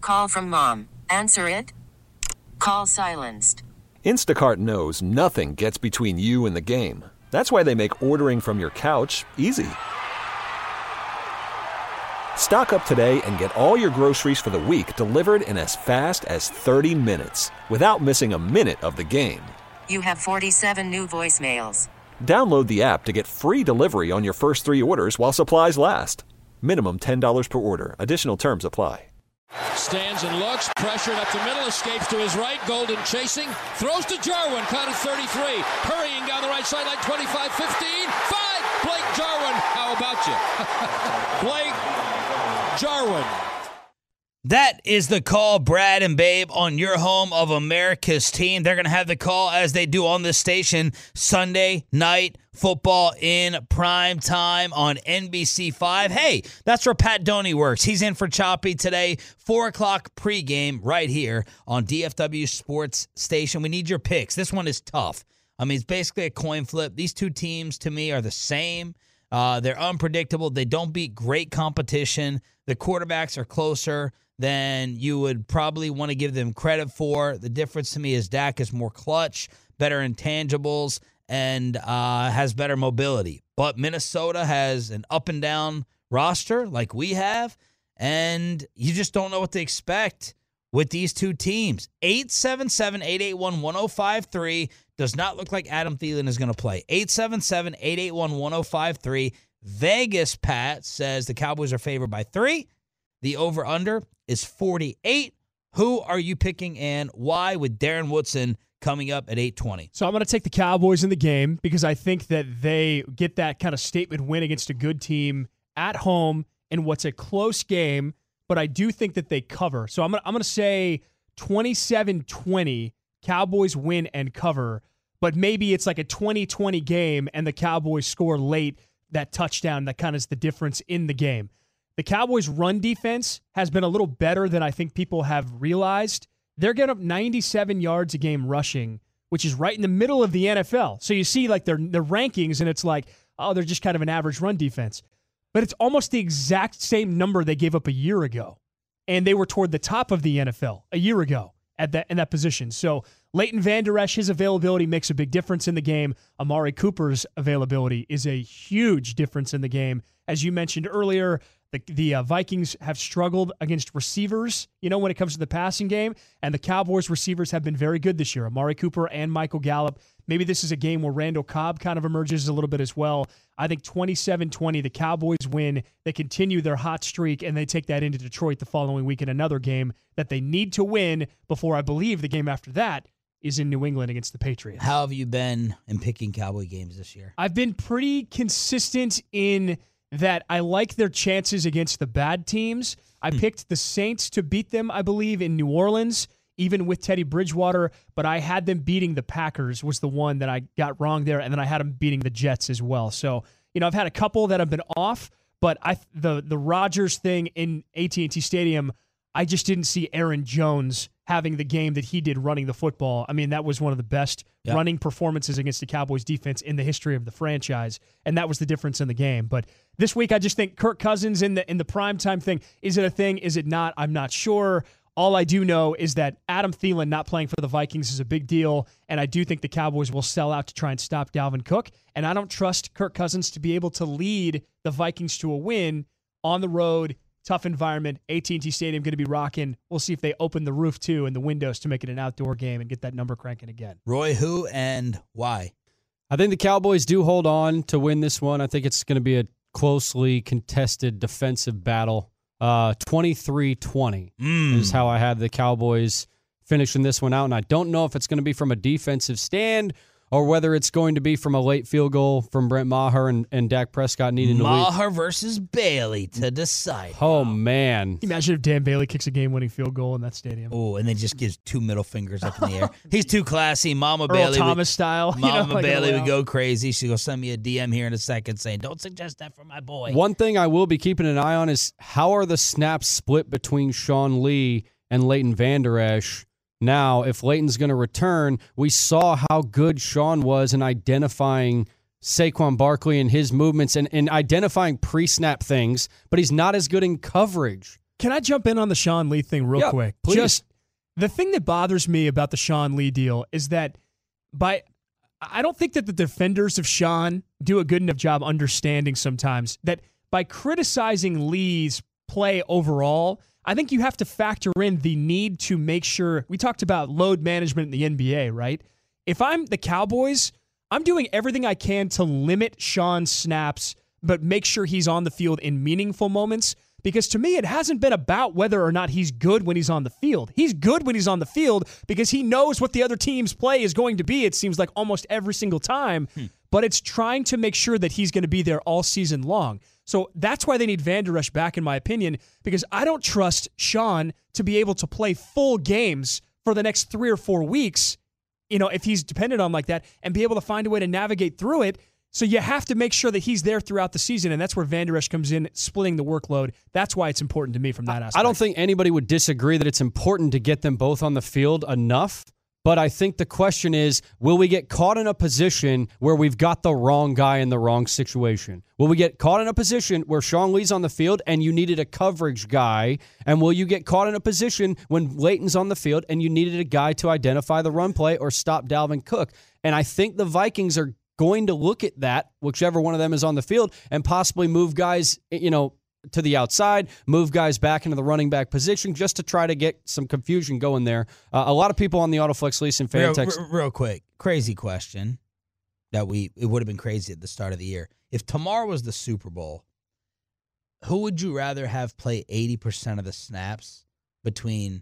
Call from mom. Answer it. Call silenced. Instacart knows nothing gets between you and the game. That's why they make ordering from your couch easy. Stock up today and get all your groceries for the week delivered in as fast as 30 minutes without missing a minute of the game. You have 47 new voicemails. Download the app to get free delivery on your first 3 orders while supplies last. Minimum $10 per order. Additional terms apply. Stands and looks, pressured up the middle, escapes to his right, Golden chasing, throws to Jarwin, caught at 33, hurrying down the right sideline, 25, 15, 5, Blake Jarwin, how about you? Blake Jarwin. That is the call, Brad and Babe, on your home of America's team. They're going to have the call as they do on this station Sunday night football in prime time on NBC5. Hey, that's where Pat Doney works. He's in for Choppy today, 4 o'clock pregame right here on DFW Sports Station. We need your picks. This one is tough. I mean, it's basically a coin flip. These two teams, to me, are the same. They're unpredictable. They don't beat great competition. The quarterbacks are closer than you would probably want to give them credit for. The difference to me is Dak is more clutch, better intangibles, and has better mobility. But Minnesota has an up-and-down roster like we have, and you just don't know what to expect with these two teams. 877-881-1053 does not look like Adam Thielen is going to play. 877-881-1053. Vegas, Pat, says the Cowboys are favored by 3. The over-under is 48. Who are you picking and why with Darren Woodson coming up at 8:20? So I'm going to take the Cowboys in the game because I think that they get that kind of statement win against a good team at home in what's a close game, but I do think that they cover. So I'm going to say 27-20, Cowboys win and cover, but maybe it's like a 20-20 game and the Cowboys score late, that touchdown that kind of is the difference in the game. The Cowboys' run defense has been a little better than I think people have realized. They're getting up 97 yards a game rushing, which is right in the middle of the NFL. So you see like their rankings, and it's like, oh, they're just kind of an average run defense. But it's almost the exact same number they gave up a year ago. And they were toward the top of the NFL a year ago in that position. So Leighton Vander Esch, his availability makes a big difference in the game. Amari Cooper's availability is a huge difference in the game. As you mentioned earlier, the Vikings have struggled against receivers, when it comes to the passing game, and the Cowboys receivers have been very good this year. Amari Cooper and Michael Gallup. Maybe this is a game where Randall Cobb kind of emerges a little bit as well. I think 27-20, the Cowboys win. They continue their hot streak, and they take that into Detroit the following week in another game that they need to win before, I believe, the game after that is in New England against the Patriots. How have you been in picking Cowboy games this year? I've been pretty consistent in that I like their chances against the bad teams. I picked the Saints to beat them, I believe, in New Orleans, even with Teddy Bridgewater, but I had them beating the Packers was the one that I got wrong there, and then I had them beating the Jets as well. So, I've had a couple that have been off, but the Rodgers thing in AT&T Stadium, I just didn't see Aaron Jones having the game that he did running the football. I mean, that was one of the best running performances against the Cowboys defense in the history of the franchise, and that was the difference in the game. But this week, I just think Kirk Cousins in the primetime thing, is it a thing? Is it not? I'm not sure. All I do know is that Adam Thielen not playing for the Vikings is a big deal, and I do think the Cowboys will sell out to try and stop Dalvin Cook, and I don't trust Kirk Cousins to be able to lead the Vikings to a win on the road. Tough environment. AT&T Stadium going to be rocking. We'll see if they open the roof, too, and the windows to make it an outdoor game and get that number cranking again. Roy, who and why? I think the Cowboys do hold on to win this one. I think it's going to be a closely contested defensive battle. 23-20 is how I had the Cowboys finishing this one out, and I don't know if it's going to be from a defensive stand or whether it's going to be from a late field goal from Brent Maher and Dak Prescott needing to win. Maher versus Bailey to decide. Oh, man. Can you imagine if Dan Bailey kicks a game-winning field goal in that stadium? Oh, and then just gives 2 middle fingers up in the air. He's too classy. Mama Earl Bailey Thomas style. Mama Bailey would go crazy. She's going to send me a DM here in a second saying, don't suggest that for my boy. One thing I will be keeping an eye on is how are the snaps split between Sean Lee and Leighton Vander Esch. Now, if Leighton's going to return, we saw how good Sean was in identifying Saquon Barkley and his movements and identifying pre-snap things, but he's not as good in coverage Can I jump in on the Sean Lee thing real quick? Please. Just the thing that bothers me about the Sean Lee deal is that I don't think that the defenders of Sean do a good enough job understanding sometimes that by criticizing Lee's play overall, I think you have to factor in the need to make sure, we talked about load management in the NBA, right? If I'm the Cowboys, I'm doing everything I can to limit Sean's snaps, but make sure he's on the field in meaningful moments. Because to me, it hasn't been about whether or not he's good when he's on the field. He's good when he's on the field because he knows what the other team's play is going to be, it seems like almost every single time. But it's trying to make sure that he's going to be there all season long. So that's why they need Van Der Esch back, in my opinion, because I don't trust Sean to be able to play full games for the next 3 or 4 weeks, if he's dependent on like that, and be able to find a way to navigate through it. So you have to make sure that he's there throughout the season, and that's where Van Der Esch comes in, splitting the workload. That's why it's important to me from that aspect. I don't think anybody would disagree that it's important to get them both on the field enough, but I think the question is, will we get caught in a position where we've got the wrong guy in the wrong situation? Will we get caught in a position where Sean Lee's on the field and you needed a coverage guy, and will you get caught in a position when Leighton's on the field and you needed a guy to identify the run play or stop Dalvin Cook? And I think the Vikings are going to look at that, whichever one of them is on the field, and possibly move guys, to the outside, move guys back into the running back position just to try to get some confusion going there. A lot of people on the Autoflex Leasing fan text. Real quick, crazy question it would have been crazy at the start of the year. If tomorrow was the Super Bowl, who would you rather have play 80% of the snaps between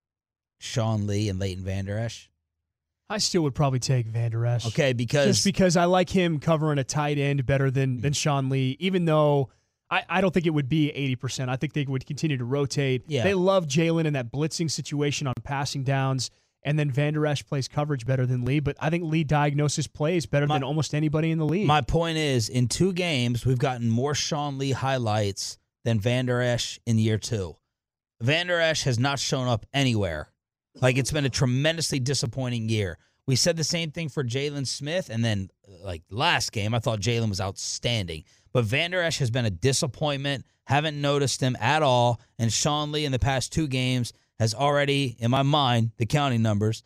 Sean Lee and Leighton Van Der Esch? I still would probably take Van Der Esch. Okay, just because I like him covering a tight end better than Sean Lee, even though I don't think it would be 80%. I think they would continue to rotate. Yeah. They love Jalen in that blitzing situation on passing downs, and then Van Der Esch plays coverage better than Lee, but I think Lee diagnoses plays better than almost anybody in the league. My point is, in 2 games, we've gotten more Sean Lee highlights than Van Der Esch in year 2. Van Der Esch has not shown up anywhere. Like, it's been a tremendously disappointing year. We said the same thing for Jalen Smith, and then, last game, I thought Jalen was outstanding. But Van Der Esch has been a disappointment. Haven't noticed him at all. And Sean Lee in the past 2 games has already, in my mind, the counting numbers,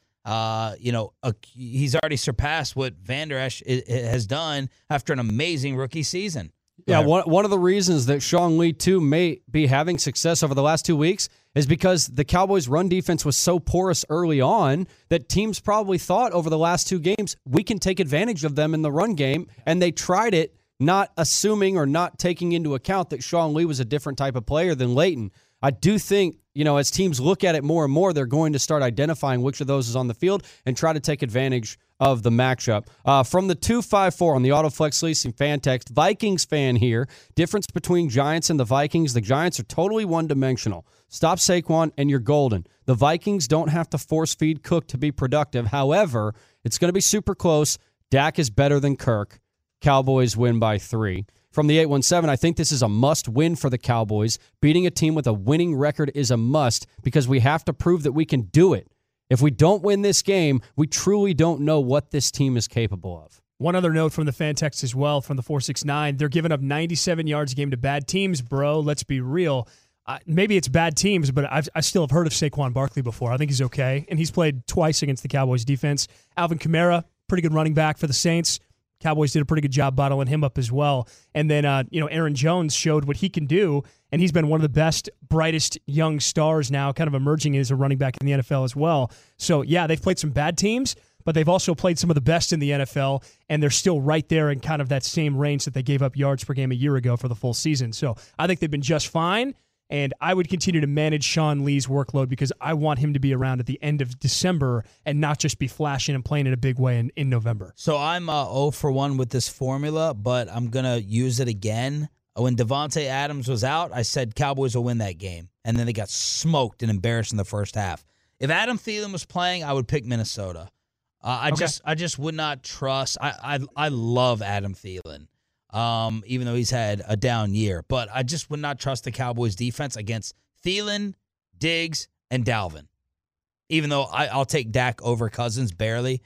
he's already surpassed what Van Der Esch has done after an amazing rookie season. Yeah, one of the reasons that Sean Lee, too, may be having success over the last 2 weeks is because the Cowboys' run defense was so porous early on that teams probably thought over the last 2 games, we can take advantage of them in the run game, and they tried it, not assuming or not taking into account that Sean Lee was a different type of player than Leighton. I do think, as teams look at it more and more, they're going to start identifying which of those is on the field and try to take advantage of the matchup. From the 254 on the Autoflex Leasing fan text, Vikings fan here. Difference between Giants and the Vikings. The Giants are totally one-dimensional. Stop Saquon and you're golden. The Vikings don't have to force-feed Cook to be productive. However, it's going to be super close. Dak is better than Kirk. Cowboys win by 3. From the 817, I think this is a must-win for the Cowboys. Beating a team with a winning record is a must because we have to prove that we can do it. If we don't win this game, we truly don't know what this team is capable of. One other note from the fan text as well, from the 469, they're giving up 97 yards a game to bad teams, bro. Let's be real. Maybe it's bad teams, but I still have heard of Saquon Barkley before. I think he's okay, and he's played twice against the Cowboys defense. Alvin Kamara, pretty good running back for the Saints. Cowboys did a pretty good job bottling him up as well. And then, Aaron Jones showed what he can do, and he's been one of the best, brightest young stars now, kind of emerging as a running back in the NFL as well. So, yeah, they've played some bad teams, but they've also played some of the best in the NFL, and they're still right there in kind of that same range that they gave up yards per game a year ago for the full season. So I think they've been just fine. And I would continue to manage Sean Lee's workload because I want him to be around at the end of December and not just be flashing and playing in a big way in November. So I'm 0 for 1 with this formula, but I'm going to use it again. When Devontae Adams was out, I said Cowboys will win that game. And then they got smoked and embarrassed in the first half. If Adam Thielen was playing, I would pick Minnesota. I just would not trust. I love Adam Thielen. Even though he's had a down year. But I just would not trust the Cowboys' defense against Thielen, Diggs, and Dalvin. Even though I'll take Dak over Cousins, barely.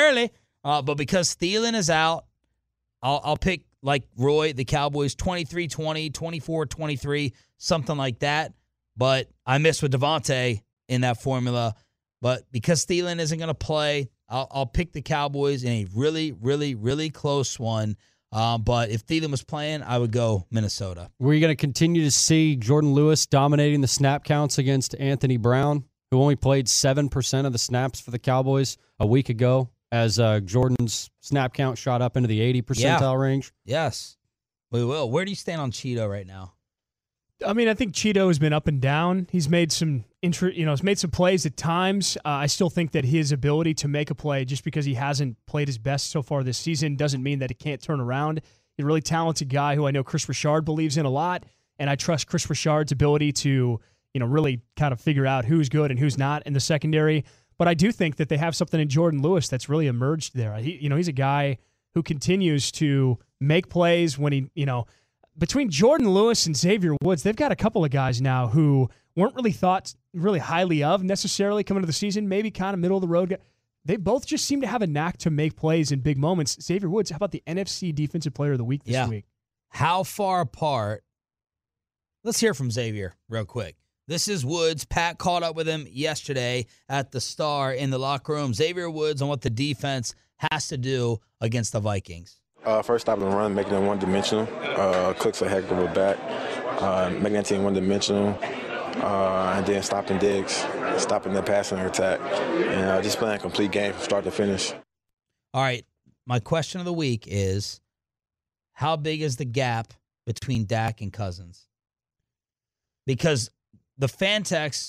But because Thielen is out, I'll pick, like Roy, the Cowboys 23-20, 24-23, something like that. but I miss with Devontae in that formula. But because Thielen isn't going to play, I'll pick the Cowboys in a really, really, really close one. But if Thielen was playing, I would go Minnesota. Were you going to continue to see Jordan Lewis dominating the snap counts against Anthony Brown, who only played 7% of the snaps for the Cowboys a week ago, as Jordan's snap count shot up into the 80 percentile range? Yes, we will. Where do you stand on Cheeto right now? I mean, I think Cheeto has been up and down. He's made some he's made some plays at times. I still think that his ability to make a play, just because he hasn't played his best so far this season, doesn't mean that it can't turn around. He's a really talented guy who I know Chris Richard believes in a lot, and I trust Chris Richard's ability to, really kind of figure out who's good and who's not in the secondary. But I do think that they have something in Jordan Lewis that's really emerged there. He's a guy who continues to make plays when he, between Jordan Lewis and Xavier Woods, they've got a couple of guys now who weren't really thought really highly of necessarily coming into the season, maybe kind of middle of the road. They both just seem to have a knack to make plays in big moments. Xavier Woods, how about the NFC Defensive Player of the Week this week? How far apart? Let's hear from Xavier real quick. This is Woods. Pat caught up with him yesterday at the Star in the locker room. Xavier Woods on what the defense has to do against the Vikings. First stopping the run, making them one-dimensional. Cook's a heck of a back. Making that team one-dimensional. And then stopping Diggs, stopping the passing attack. And just playing a complete game from start to finish. All right. My question of the week is, how big is the gap between Dak and Cousins? Because the Fantex,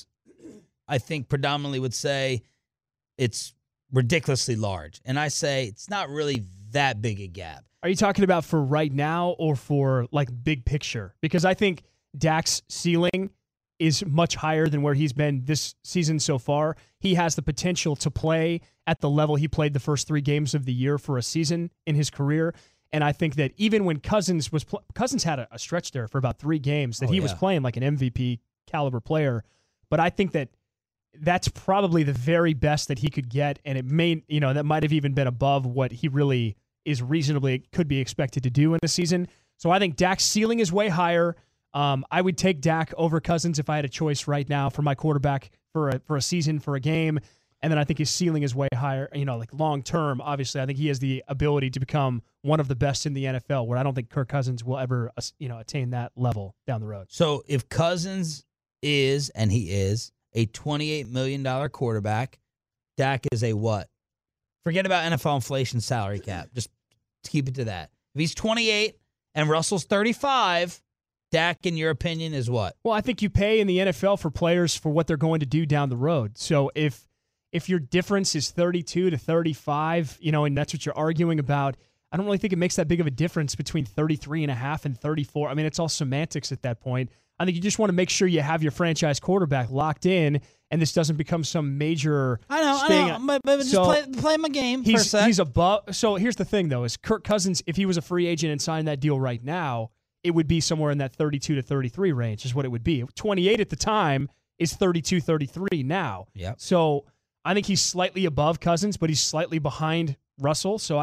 I think, predominantly would say it's ridiculously large. And I say it's not really that big a gap. Are you talking about for right now or for like big picture? Because I think Dak's ceiling is much higher than where he's been this season so far. He has the potential to play at the level he played the first 3 games of the year for a season in his career. And I think that even when Cousins had a stretch there for about 3 games that he was playing like an MVP caliber player. But I think that that's probably the very best that he could get. And it may, that might have even been above what he really is reasonably could be expected to do in a season. So I think Dak's ceiling is way higher. I would take Dak over Cousins if I had a choice right now for my quarterback for a season, for a game. And then I think his ceiling is way higher, like long term. Obviously, I think he has the ability to become one of the best in the NFL, where I don't think Kirk Cousins will ever, attain that level down the road. So if Cousins is, and he is, a $28 million quarterback, Dak is a what? Forget about NFL inflation salary cap. Just keep it to that. If he's 28 and Russell's 35, Dak, in your opinion, is what? Well, I think you pay in the NFL for players for what they're going to do down the road. So if your difference is 32 to 35, and that's what you're arguing about, I don't really think it makes that big of a difference between 33.5 and 34. I mean, it's all semantics at that point. I think you just want to make sure you have your franchise quarterback locked in, and this doesn't become some major. I know, but just play my game for a sec. He's above. So here's the thing, though: is Kirk Cousins, if he was a free agent and signed that deal right now, it would be somewhere in that 32 to 33 range, is what it would be. 28 at the time is 32, 33 now. Yeah. So I think he's slightly above Cousins, but he's slightly behind Russell. So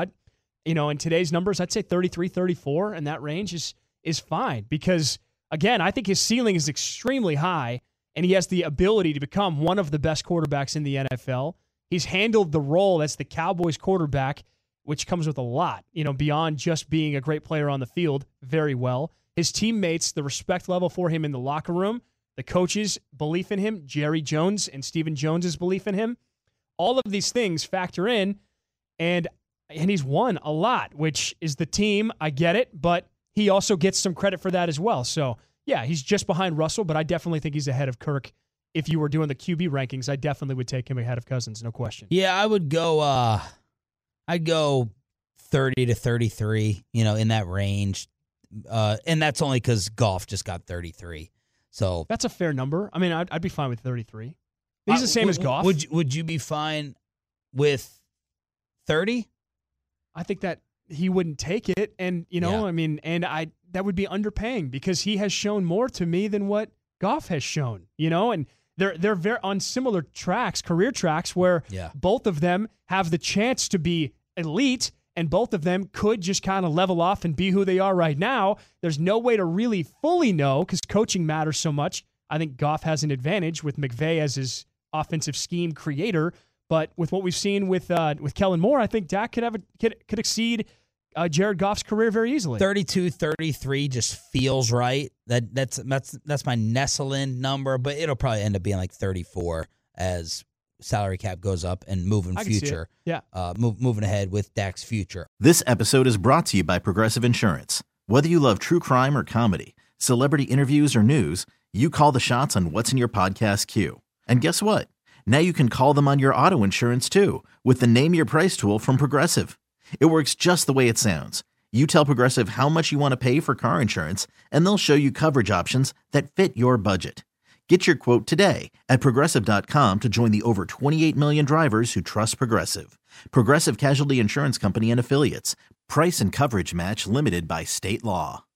in today's numbers, I'd say 33, 34, and that range is fine because. Again, I think his ceiling is extremely high, and he has the ability to become one of the best quarterbacks in the NFL. He's handled the role as the Cowboys quarterback, which comes with a lot, beyond just being a great player on the field, very well. His teammates, the respect level for him in the locker room, the coaches' belief in him, Jerry Jones and Stephen Jones's belief in him, all of these things factor in, and he's won a lot, which is the team. I get it, but he also gets some credit for that as well. So, yeah, he's just behind Russell, but I definitely think he's ahead of Kirk. If you were doing the QB rankings, I definitely would take him ahead of Cousins, no question. Yeah, I would go I'd go 30 to 33, in that range. And that's only because Goff just got 33. So that's a fair number. I mean, I'd be fine with 33. He's the same as Goff. Would you be fine with 30? I think that he wouldn't take it, and that would be underpaying because he has shown more to me than what Goff has shown, and they're very on similar tracks, career tracks, where both of them have the chance to be elite, and both of them could just kind of level off and be who they are right now. There's no way to really fully know because coaching matters so much. I think Goff has an advantage with McVay as his offensive scheme creator. But with what we've seen with Kellen Moore, I think Dak could exceed Jared Goff's career very easily. 32-33 just feels right. That's my nestle-in number, but it'll probably end up being like 34 as salary cap goes up and moving future. Yeah. Moving ahead with Dak's future. This episode is brought to you by Progressive Insurance. Whether you love true crime or comedy, celebrity interviews or news, you call the shots on what's in your podcast queue. And guess what? Now you can call them on your auto insurance too with the Name Your Price tool from Progressive. It works just the way it sounds. You tell Progressive how much you want to pay for car insurance, and they'll show you coverage options that fit your budget. Get your quote today at Progressive.com to join the over 28 million drivers who trust Progressive. Progressive Casualty Insurance Company and Affiliates. Price and coverage match limited by state law.